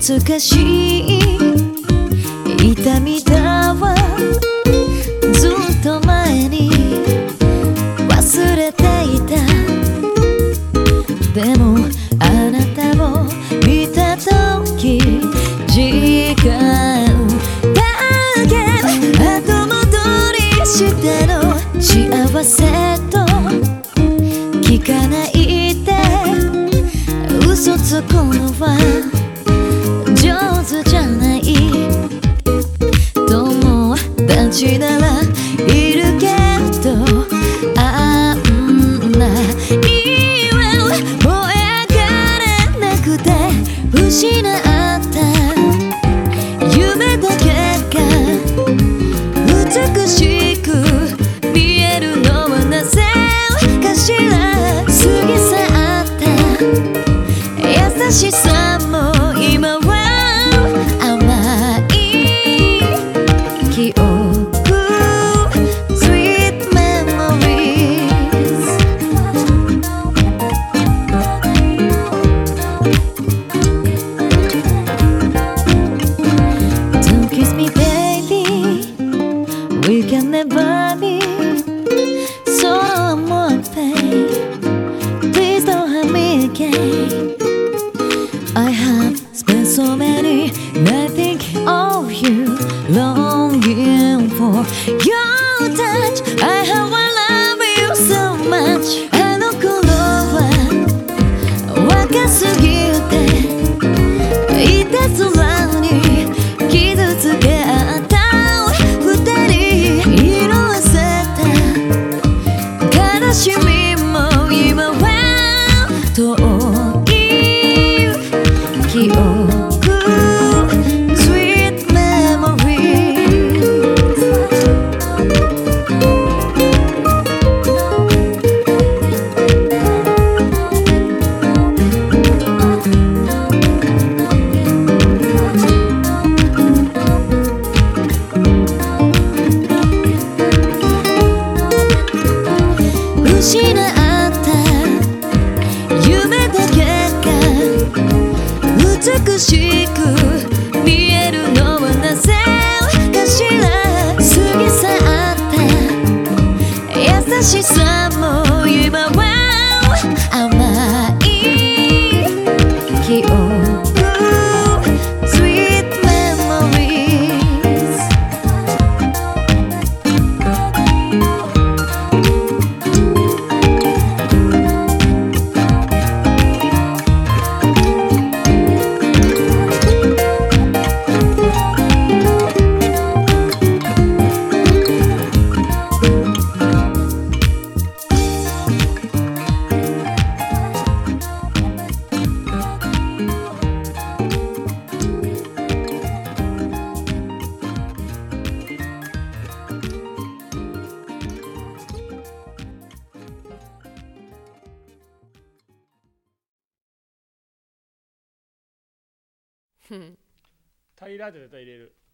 ずかしい痛みだわずっと前に忘れていたでもあなたを見た時時間だけ後戻りしての幸せと聞かないで嘘つくのは上手じゃない友達ならいるけどあんなには燃え上がれなくて失った夢だけが美しく見えるのはなぜかしら過ぎ去った優しさも今は甘い記憶 Sweet memories Don't kiss me baby We can never be so more pain Please don't hurt me again I have spent so many nights thinking of you Longing for your touch I have I love you so much あの頃は若すぎていたずらに傷つけ合った二人色あせた悲しみも今は遠い記憶 Sweet memories 失った夢だけが美しく見えるのはなぜかしら過ぎ去った優しさも今は甘い記憶 Sweet memories 平らって絶対入れる。